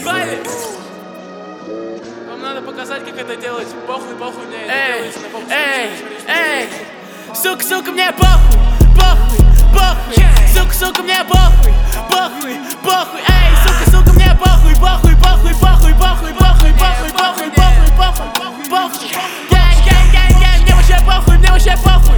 Вам надо показать, как это делать. Похуй, похуй мне это делается на похуй. Эй, сука, мне похуй, похуй. Сука, мне похуй, похуй. Эй, сука, мне похуй, похуй. Мне вообще похуй. Мне вообще похуй.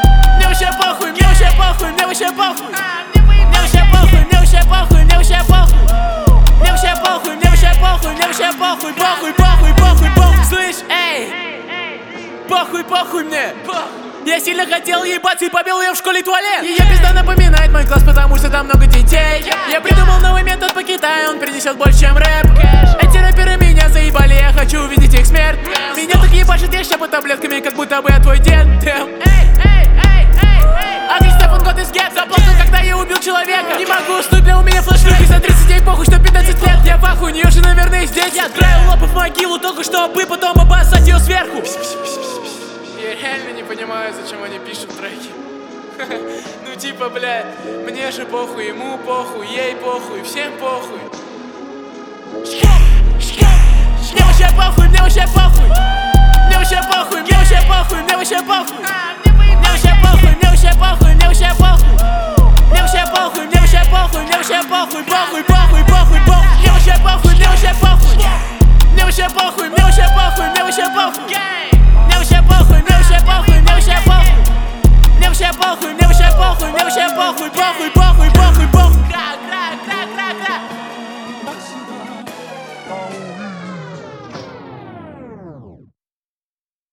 Слышь, эй, похуй мне. Я сильно хотел ебаться и побил ее в школе туалет. Ее пизда напоминает мой класс, потому что там много детей. Я придумал новый метод по Китаю, он принесет больше, чем рэп. Эти рэперы меня заебали, я хочу увидеть их смерть. Меня так ебашит, я щепу таблетками, как будто бы я твой дед. Агрессив, год из гетто. Заплакал, когда я убил человека. Не могу уснуть, бля, у меня флешка. За 30 дней похуй, что 15 лет. Я пахуй, у нее же, наверное, здесь. Я отправил лопу в могилу, только чтобы потом обоссать ее сверху. Я реально не понимаю, зачем они пишут треки. Ну типа, бля, мне же похуй, ему похуй, ей похуй, всем похуй. Мне вообще похуй.